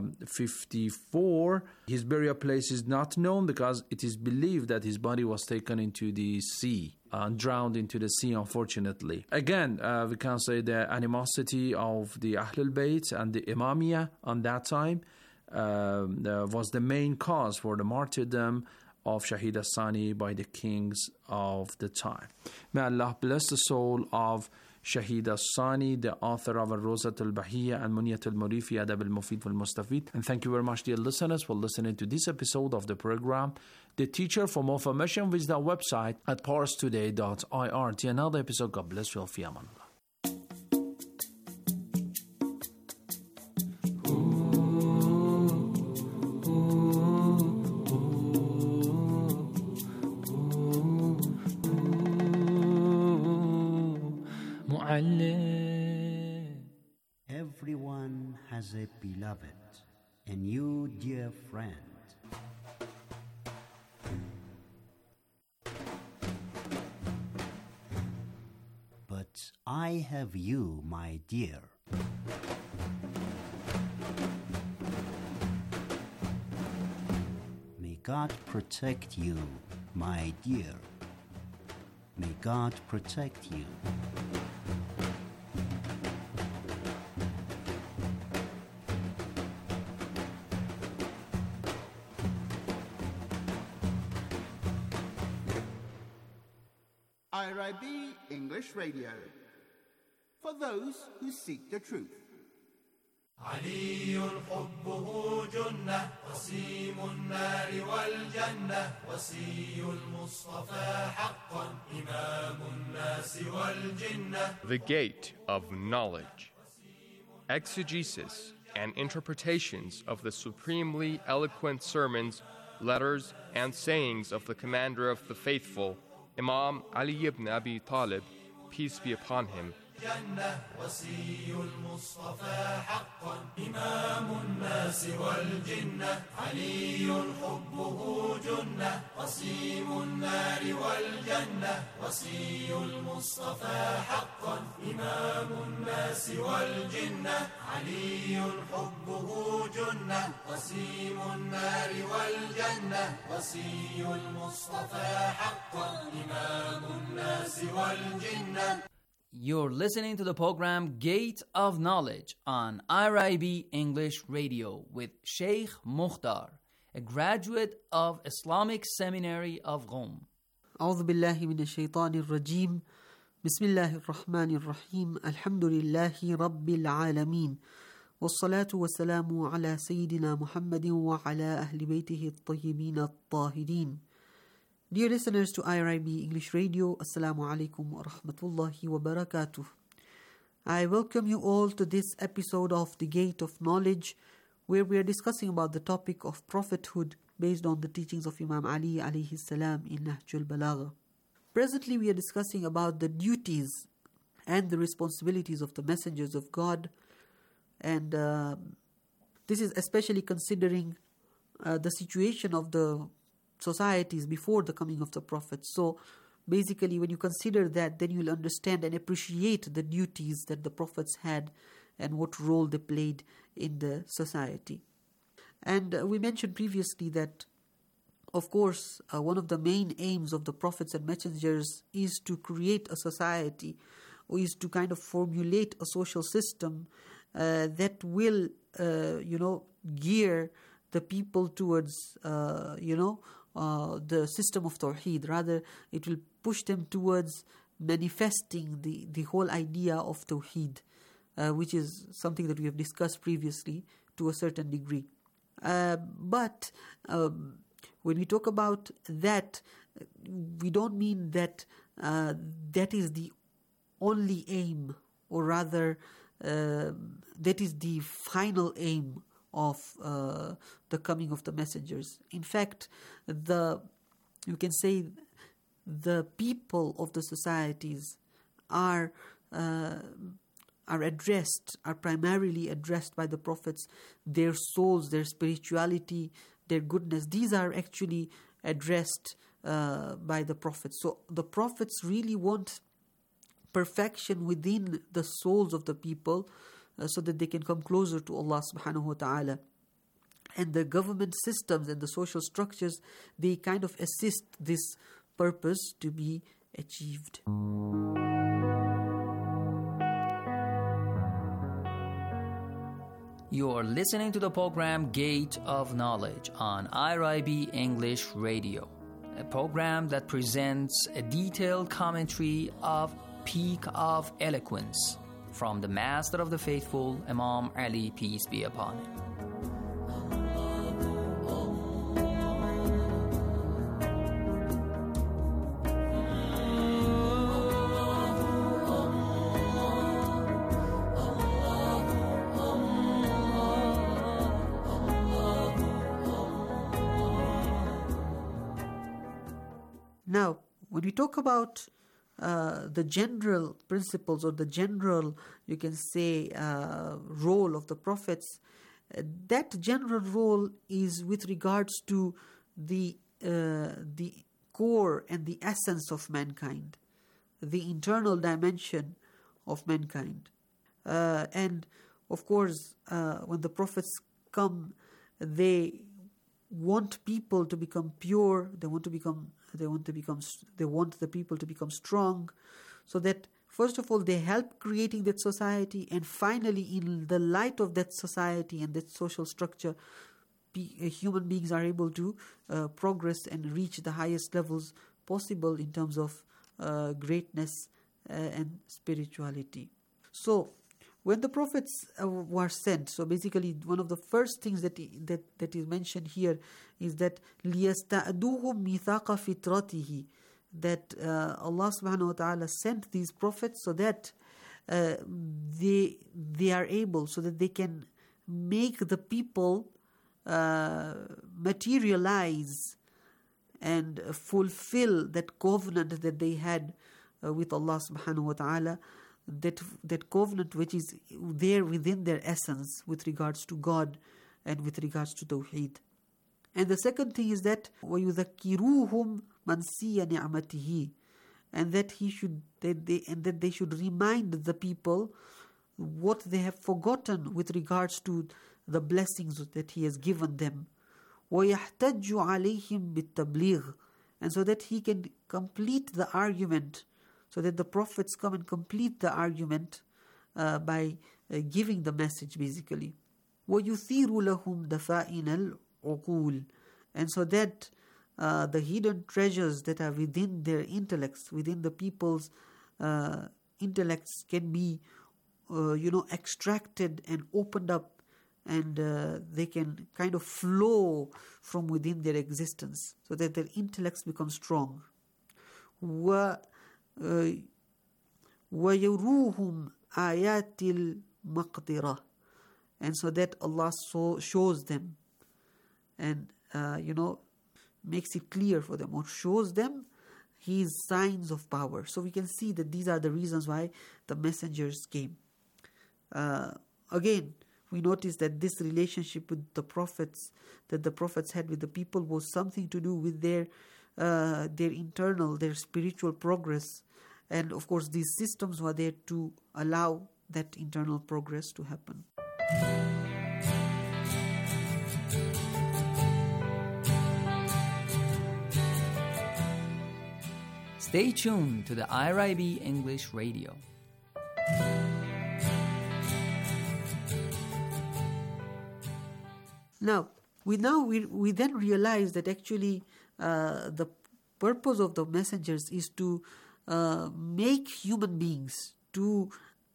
Speaker 17: 54. His burial place is not known because it is believed that his body was taken into the sea and drowned into the sea, unfortunately. Again, we can say the animosity of the Ahlul Bayt and the Imamiyah on that time was the main cause for the martyrdom of Shahid Sani by the kings of the time. May Allah bless the soul of Shahid Sani, the author of Rawzatul Bahiyya and Munyatul Murid fi Adab al-Mufid wal-Mustafid. And thank you very much, dear listeners, for listening to this episode of the program The Teacher. For more information, visit our website at parstoday.ir. Till another episode, God bless you all. Fi aman Allah.
Speaker 20: Everyone has a beloved, and you, dear friend, but I have you, my dear. May God protect you, my dear. May God protect you.
Speaker 6: IRIB English Radio. For those who seek the truth.
Speaker 5: علي حبه جنة وسيم النار والجنة وسي المصطفى حقا إمام الناس والجنة.
Speaker 21: The Gate of Knowledge. Exegesis and interpretations of the supremely eloquent sermons, letters, and sayings of the Commander of the Faithful, Imam Ali ibn Abi Talib, peace be upon him.
Speaker 5: جنة وسي المصطفى حقا إمام الناس والجنة علي حبه جنة وسيم النار والجنة وسي المصطفى حقا إمام الناس والجنة علي حبه جنة وسيم النار والجنة وسي المصطفى حقا إمام الناس والجنة.
Speaker 2: You're listening to the program Gate of Knowledge on IRIB English Radio with Sheikh Mukhtar, a graduate of Islamic Seminary of Qom.
Speaker 22: أعوذ بالله من الشيطان الرجيم. بسم الله الرحمن الرحيم. الحمد لله رب العالمين. والصلاة والسلام على سيدنا محمد وعلى أهل بيته الطيبين الطاهرين. Dear listeners to IRIB English Radio, Assalamu alaikum wa rahmatullahi wa barakatuh. I welcome you all to this episode of The Gate of Knowledge, where we are discussing about the topic of prophethood based on the teachings of Imam Ali alayhi salam in Nahjul Balagha. Presently we are discussing about the duties and the responsibilities of the messengers of God, and this is especially considering the situation of the societies before the coming of the Prophet. So basically when you consider that, then you'll understand and appreciate the duties that the Prophets had and what role they played in the society. And we mentioned previously that, of course, one of the main aims of the Prophets and Messengers is to create a society, or is to kind of formulate a social system that will, gear the people towards, the system of Tawheed. Rather, it will push them towards manifesting the whole idea of Tawheed, which is something that we have discussed previously to a certain degree. But when we talk about that, we don't mean that that is the only aim, or rather that is the final aim of the coming of the messengers. In fact, you can say the people of the societies are primarily addressed by the prophets. Their souls, their spirituality, their goodness, these are actually addressed by the prophets. So the prophets really want perfection within the souls of the people, so that they can come closer to Allah subhanahu wa ta'ala. And the government systems and the social structures, they kind of assist this purpose to be achieved.
Speaker 2: You are listening to the program Gate of Knowledge on IRIB English Radio, a program that presents a detailed commentary of Peak of Eloquence from the Master of the Faithful, Imam Ali, peace be upon him.
Speaker 22: Now, when we talk about the general principles, or the general, you can say, role of the prophets, that general role is with regards to the core and the essence of mankind, the internal dimension of mankind. And of course, when the prophets come, they want people to become pure. They want the people to become strong, so that first of all they help creating that society, and finally, in the light of that society and that social structure, human beings are able to progress and reach the highest levels possible in terms of greatness and spirituality. So, when the prophets were sent, so basically one of the first things that is mentioned here is that لِيَسْتَأْدُوهُمْ مِيثَاقَ فِطْرَتِهِ, that Allah subhanahu wa ta'ala sent these prophets so that they are able, so that they can make the people materialize and fulfill that covenant that they had with Allah subhanahu wa ta'ala, that covenant which is there within their essence with regards to God and with regards to Tawheed. And the second thing is that وَيُذَكِّرُوهُمْ مَنْسِيَ نِعْمَتِهِ, and that they should remind the people what they have forgotten with regards to the blessings that He has given them. وَيَحْتَجُّ عَلَيْهِمْ بِالتَّبْلِيغِ, and so that He can complete the argument, so that the prophets come and complete the argument by giving the message basically. وَيُثِيرُ لَهُمْ دَفَائِنَ الْعُقُولِ, and so that the hidden treasures that are within their intellects, within the people's intellects, can be extracted and opened up, and they can kind of flow from within their existence, so that their intellects become strong. وَيَرُوهُمْ آيَاتِ الْمَقْدِرَةِ, and so that Allah shows them and makes it clear for them, or shows them His signs of power. So we can see that these are the reasons why the messengers came. Again, we notice that this relationship with the prophets, that the prophets had with the people, was something to do with their internal, their spiritual progress. And of course, these systems were there to allow that internal progress to happen.
Speaker 2: Stay tuned to the IRIB English Radio.
Speaker 22: Now, we then realize that actually the purpose of the messengers is to make human beings to,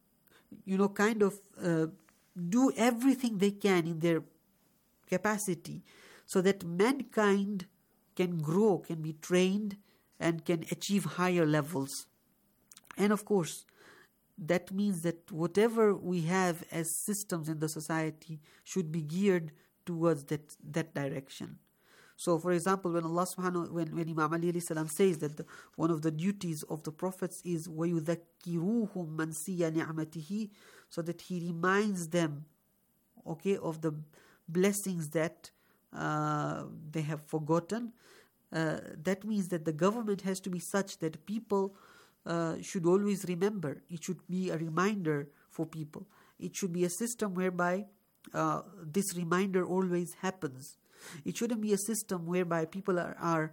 Speaker 22: do everything they can in their capacity, so that mankind can grow, can be trained, and can achieve higher levels. And of course, that means that whatever we have as systems in the society should be geared towards that direction. So, for example, when Allah subhanahu when Imam Ali alayhi salam says that one of the duties of the prophets is وَيُذَكِّرُوهُمْ مَنْسِيَ نِعْمَتِهِ, so that he reminds them, of the blessings that they have forgotten. That means that the government has to be such that people should always remember. It should be a reminder for people. It should be a system whereby this reminder always happens. It shouldn't be a system whereby people are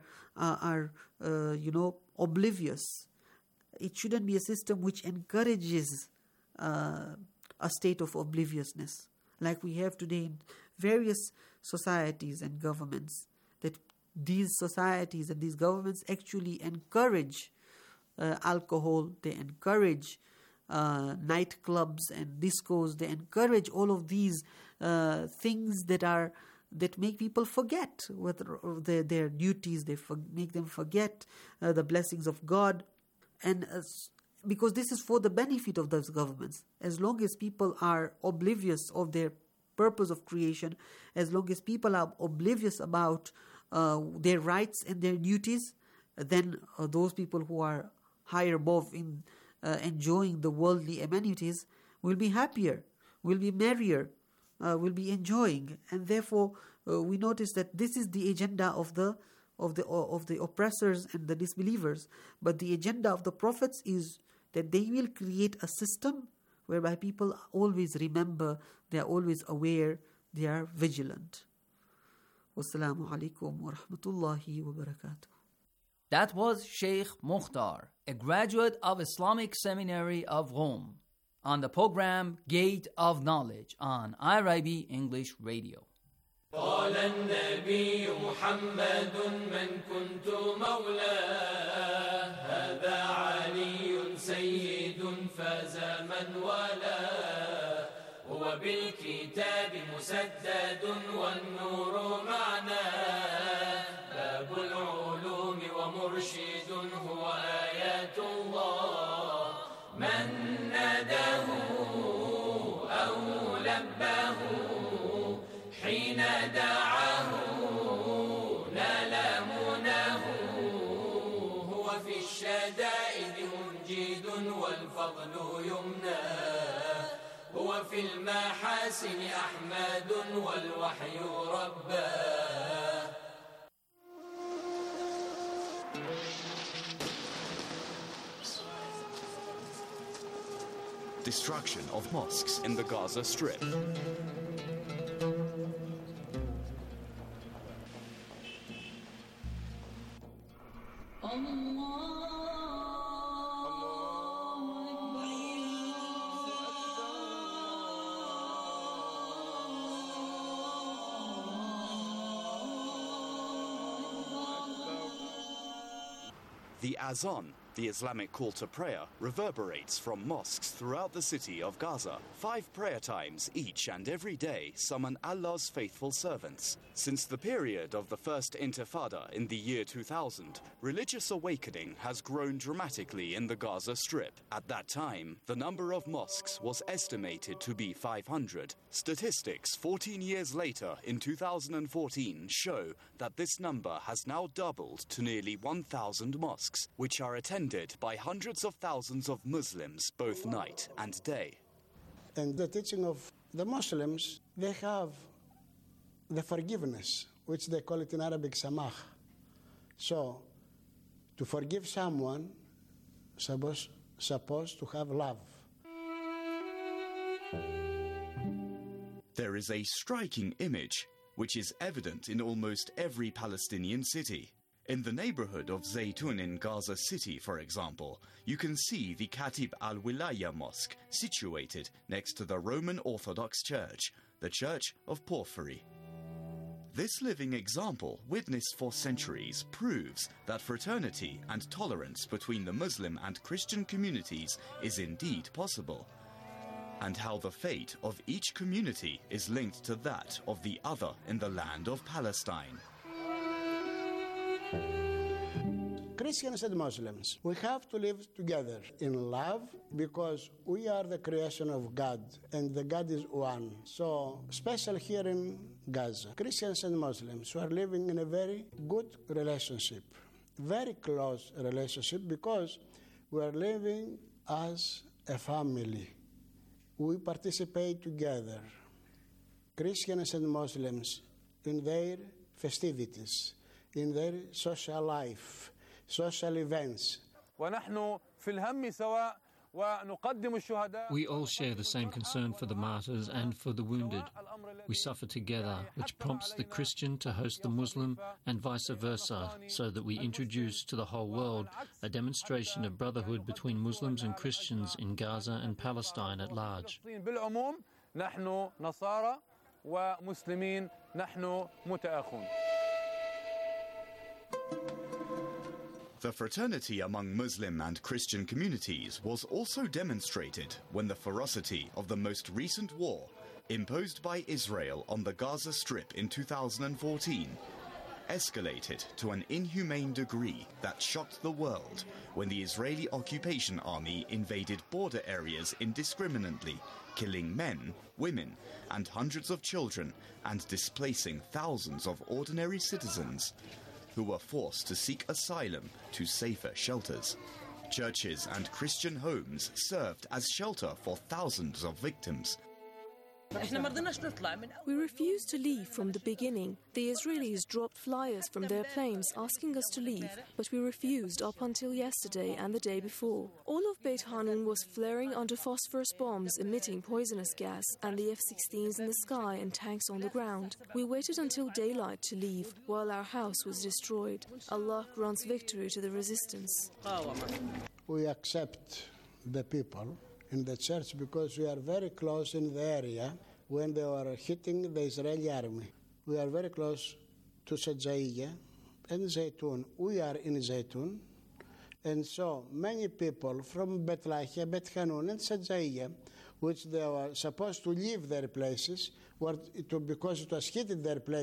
Speaker 22: oblivious. It shouldn't be a system which encourages a state of obliviousness, like we have today in various societies and governments. That these societies and these governments actually encourage alcohol. They encourage nightclubs and discos. They encourage all of these things that make people forget their duties. They make them forget the blessings of God, and because this is for the benefit of those governments. As long as people are oblivious of their purpose of creation, as long as people are oblivious about their rights and their duties, then those people who are higher above in enjoying the worldly amenities will be happier, will be merrier, will be enjoying. And therefore we notice that this is the agenda of the oppressors and the disbelievers. But the agenda of the prophets is that they will create a system whereby people always remember, they are always aware, they are vigilant. Wassalamu alaikum wa rahmatullahi wa barakatuh.
Speaker 2: That was Sheikh Mukhtar, a graduate of Islamic Seminary of Rome, on the program Gate of Knowledge on IRIB English Radio.
Speaker 5: قال النبي محمد من كنت مولاه هذا علي سيد فاز من والاه هو بالكتاب مسدد والنور معناه باب العلوم ومرشد هو آيات الله من ناداه أو لباه حين دعاه نال مناه هو في الشدائد منجد والفضل يمناه هو في المحاسن أحمد والوحي رباه.
Speaker 10: Destruction of mosques in the Gaza Strip. The Azan, the Islamic call to prayer, reverberates from mosques throughout the city of Gaza. 5 prayer times each and every day summon Allah's faithful servants. Since the period of the First Intifada in the year 2000, religious awakening has grown dramatically in the Gaza Strip. At that time, the number of mosques was estimated to be 500. Statistics 14 years later, in 2014, show that this number has now doubled to nearly 1,000 mosques, which are attended by hundreds of thousands of Muslims both night and day.
Speaker 1: And the teaching of the Muslims, they have the forgiveness, which they call it in Arabic samah. So, to forgive someone, supposed to have love.
Speaker 10: There is a striking image, which is evident in almost every Palestinian city. In the neighborhood of Zaytun in Gaza City, for example, you can see the Khatib al-Wilaya Mosque situated next to the Roman Orthodox Church, the Church of Porphyry. This living example, witnessed for centuries, proves that fraternity and tolerance between the Muslim and Christian communities is indeed possible, and how the fate of each community is linked to that of the other in the land of Palestine.
Speaker 1: Christians and Muslims, we have to live together in love because we are the creation of God and the God is one. So, special here in Gaza, Christians and Muslims who are living in a very good relationship, very close relationship because we are living as a family. We participate together, Christians and Muslims, in their festivities, in their social life, social events.
Speaker 4: We all share the same concern for the martyrs and for the wounded. We suffer together, which prompts the Christian to host the Muslim and vice versa, so that we introduce to the whole world a demonstration of brotherhood between Muslims and Christians in Gaza and Palestine at large.
Speaker 10: The fraternity among Muslim and Christian communities was also demonstrated when the ferocity of the most recent war, imposed by Israel on the Gaza Strip in 2014, escalated to an inhumane degree that shocked the world when the Israeli occupation army invaded border areas indiscriminately, killing men, women, and hundreds of children, and displacing thousands of ordinary citizens who were forced to seek asylum to safer shelters. Churches and Christian homes served as shelter for thousands of victims.
Speaker 23: We refused to leave from the beginning. The Israelis dropped flyers from their planes asking us to leave, but we refused up until yesterday and the day before. All of Beit Hanun was flaring under phosphorus bombs emitting poisonous gas, and the F-16s in the sky and tanks on the ground. We waited until daylight to leave, while our house was destroyed. Allah grants victory to the resistance.
Speaker 1: We accept the people in the church because we are very close in the area when they were hitting the Israeli army. we are very close to Sajaiya and Zaytun. We are in Zaytun. And so many people from Bet Lahia, Bet Hanun, and Sajaiya, which they were supposed to leave their places, because it was heated their place.